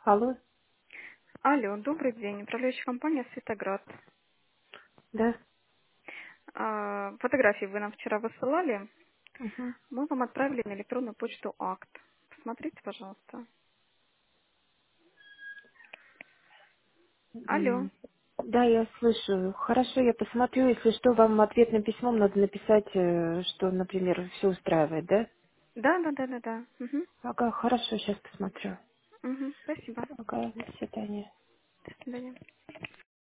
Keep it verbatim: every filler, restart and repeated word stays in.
Алло, Алло, добрый день. Управляющая компания «Светоград». да. А, Фотографии вы нам вчера высылали. Мгм. Мы вам отправили на электронную почту акт. Посмотрите, пожалуйста. Алло. М, Да, я слышу. Хорошо, я посмотрю. Если что, вам ответным письмом надо написать, э, что, например, все устраивает, да? Да, да, да, да, да. Угу. Ага, хорошо, сейчас посмотрю. Угу. Спасибо. Ага, до свидания. До свидания.